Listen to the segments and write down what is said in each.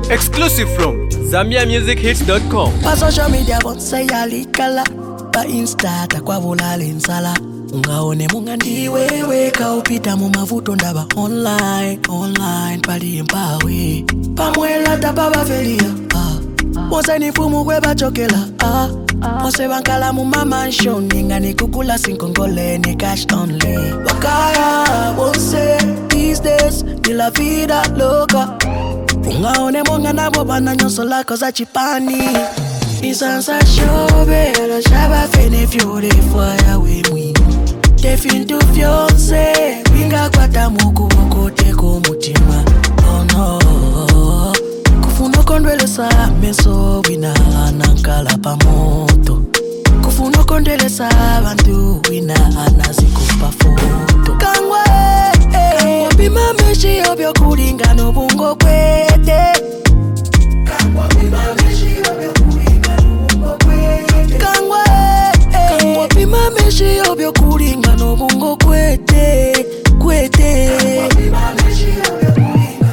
Exclusive from ZambiaMusicHits.com. Pa social media bonse yalikala, pa Insta takwavula linsala. Ungaone munga ndiwewe kaupita mu mavuto ndaba online pali mpawe. Pamwela tababa velia Mose ni fumu kwe bachokela Mose bankala mu mansion Ninga ni kukula sinkongole ni cash only. Wakaya Mose these days ni la vida loca. Ungaone monga nabo bana nyonso lako za chipani. Isansa shobe la shaba fene fiore fire we mwi. Defin tu fiance Binga kwa tamuku wakote kumutima. Oh no Kufuno kondwele sa meso wina anankala pa moto. Kufuno kondwele sa bantu wina anazikupa foto. Kangwe bima meshi obyo kulinga no bungo kwete. Kangwa bima meshi obyo kulinga no bungo kwete. Kangwa bima meshi obyo kulinga no bungo kwete. Kangwa bima meshi obyo kulinga.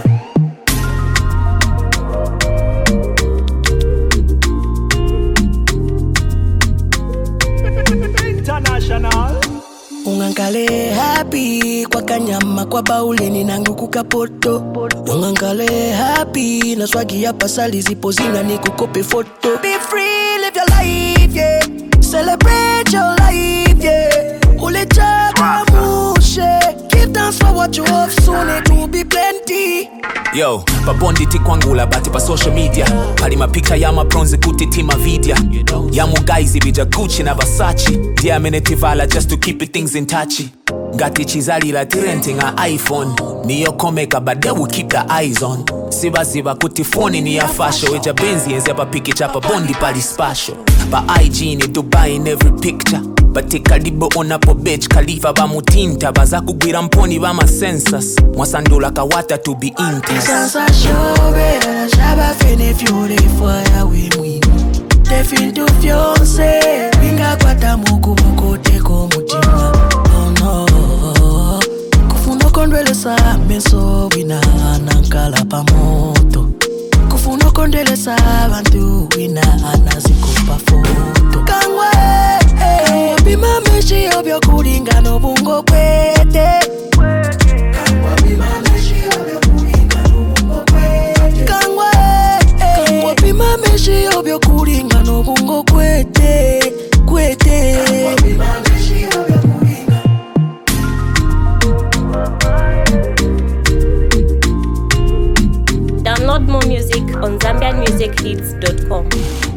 International. Ungankale happy kwa kanyama kwa bauleni nangu kukapoto. Ungankale happy na swagi ya pasali zipo zina ni kukope foto. Be free, live your life, yeah. Celebrate your life, yeah. Ulichaka mushe. Give thanks for what you have, soon it will be plenty. Yo, pa bonditi kwangula bati pa social media. Pali mapicture ya mabronze kutitima vidya. Ya mugaizi bija Gucci na Versace. Dia menetivala just to keep it things in touchy. Ngati chizali la renting a iPhone. Niyo komeka but they will keep the eyes on. Siba kuti phone ni ya fashion. Weja benzi enzi pa pikicha pa bondi pali spatial. Pa IG ni Dubai in every picture. Bate kalibo ona po beach Khalifa ba mutinta baza kugwira mponi ba ma census. Mwasandula kawata to be intense. Sansa shobe la shaba fene fiore fire we mwi. Defin tu fiance Binga kwa tamuku wakote kumutima. Oh no Kufuno kondwele sa meso wina anankala pa moto. Kufuno kondwele sa bantu wina anazikupa foto. Kangwe bima meshi obyo kulinga no bungo kwete. Kangwa bima meshi obyo kulinga no bungo kwete. Kangwa bima meshi obyo kulinga no bungo kwete. Kangwa bima meshi obyo kulinga. Download more music on ZambiaMusicHits.com.